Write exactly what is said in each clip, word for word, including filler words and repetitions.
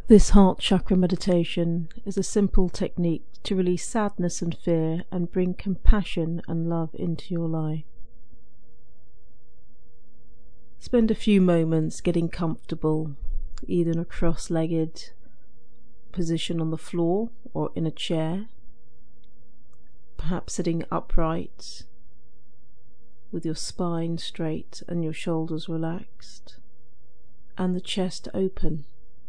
This heart chakra meditation is a simple technique to release sadness and fear and bring compassion and love into your life. Spend a few moments getting comfortable, either in a cross-legged position on the floor or in a chair, perhaps sitting upright with your spine straight and your shoulders relaxed and the chest open.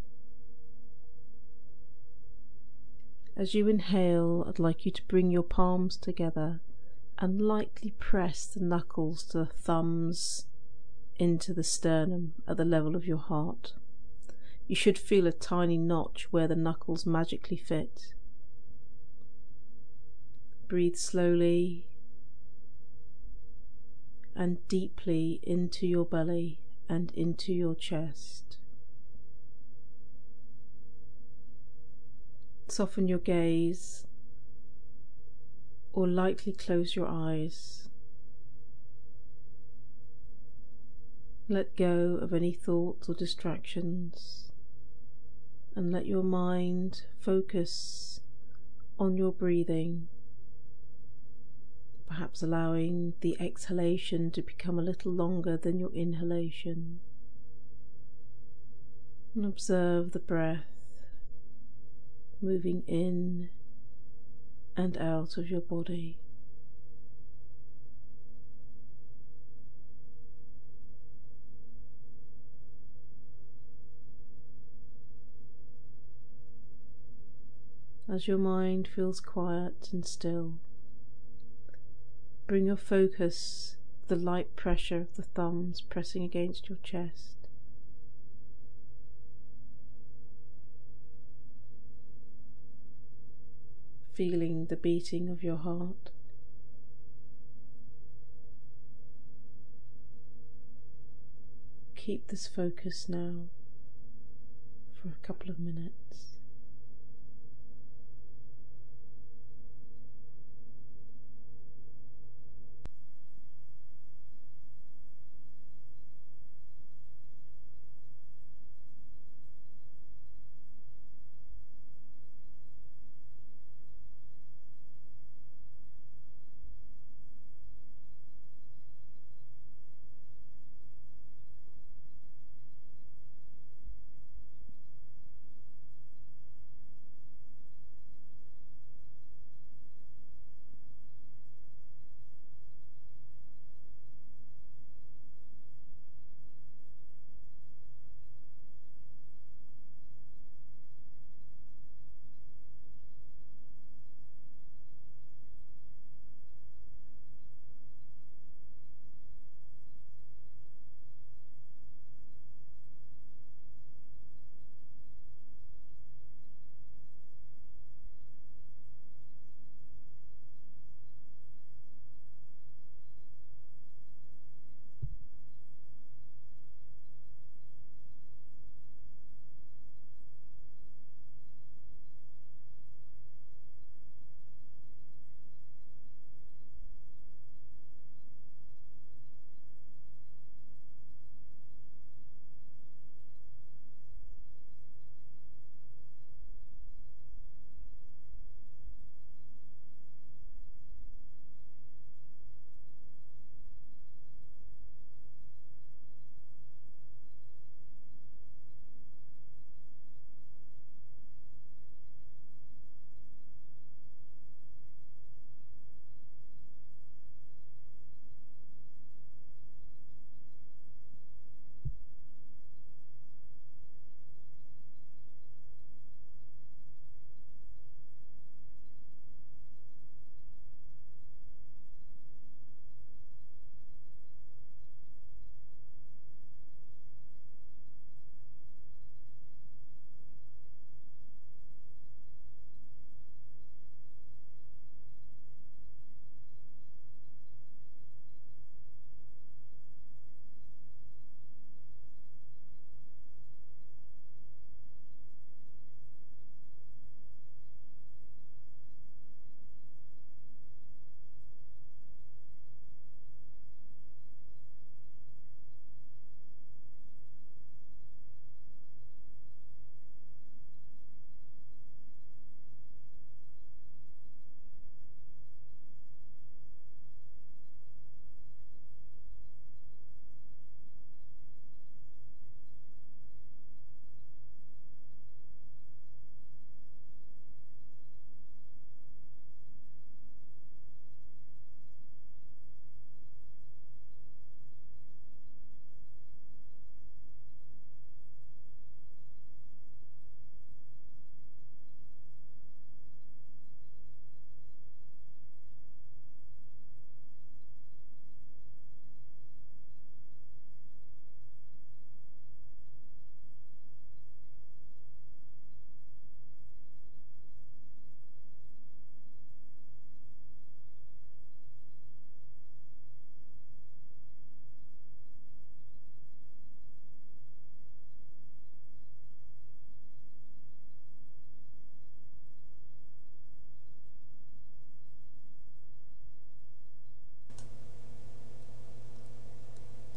As you inhale, I'd like you to bring your palms together and lightly press the knuckles to the thumbs into the sternum at the level of your heart. You should feel a tiny notch where the knuckles magically fit. Breathe slowly and deeply into your belly and into your chest. Soften your gaze or lightly close your eyes. Let go of any thoughts or distractions and let your mind focus on your breathing, perhaps allowing the exhalation to become a little longer than your inhalation. And observe the breath moving in and out of your body. As your mind feels quiet and still, bring your focus to the light pressure of the thumbs pressing against your chest. Feeling the beating of your heart. Keep this focus now for a couple of minutes.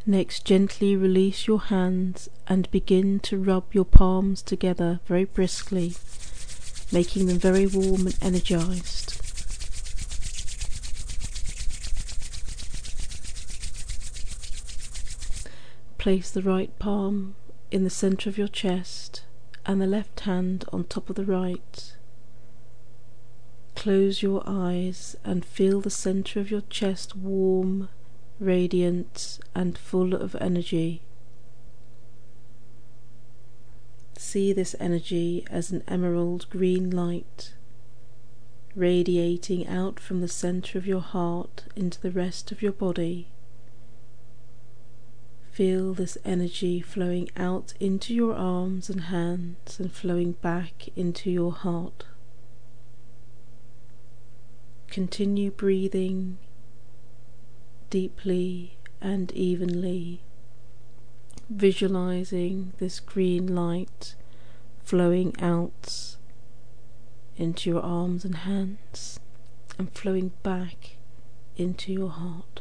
Next, gently release your hands and begin to rub your palms together very briskly, making them very warm and energized. Place the right palm in the center of your chest and the left hand on top of the right. Close your eyes and feel the center of your chest warm, radiant, and full of energy. See this energy as an emerald green light, radiating out from the center of your heart into the rest of your body. Feel this energy flowing out into your arms and hands and flowing back into your heart. Continue breathing deeply and evenly, visualizing this green light flowing out into your arms and hands and flowing back into your heart.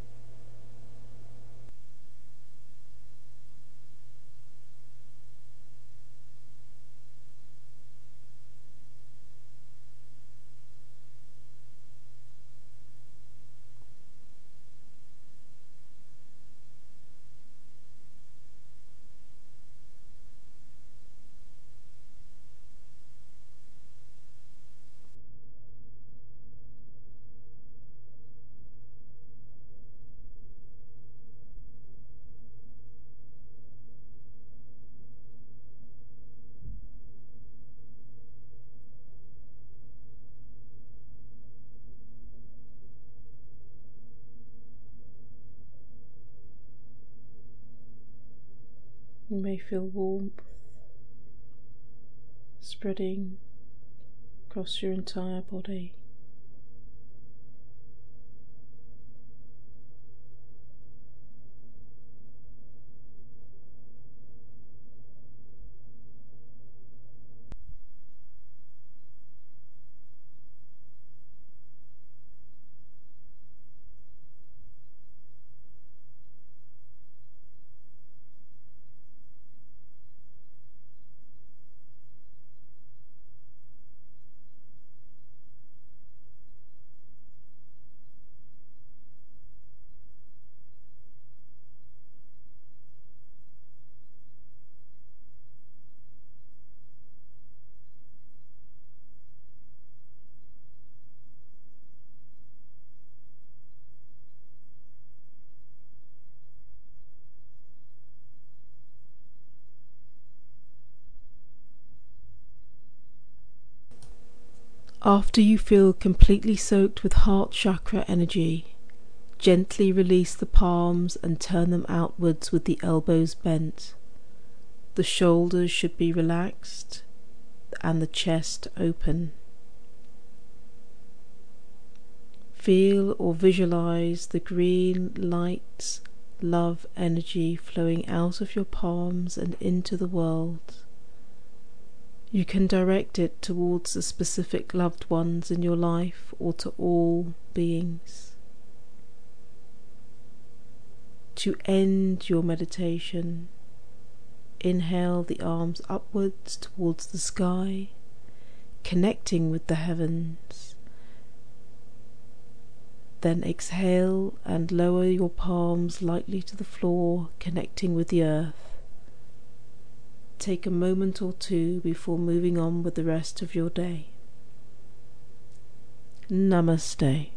You may feel warmth spreading across your entire body. After you feel completely soaked with heart chakra energy, gently release the palms and turn them outwards with the elbows bent. The shoulders should be relaxed and the chest open. Feel or visualize the green light, love energy flowing out of your palms and into the world. You can direct it towards the specific loved ones in your life or to all beings. To end your meditation, inhale the arms upwards towards the sky, connecting with the heavens. Then exhale and lower your palms lightly to the floor, connecting with the earth. Take a moment or two before moving on with the rest of your day. Namaste.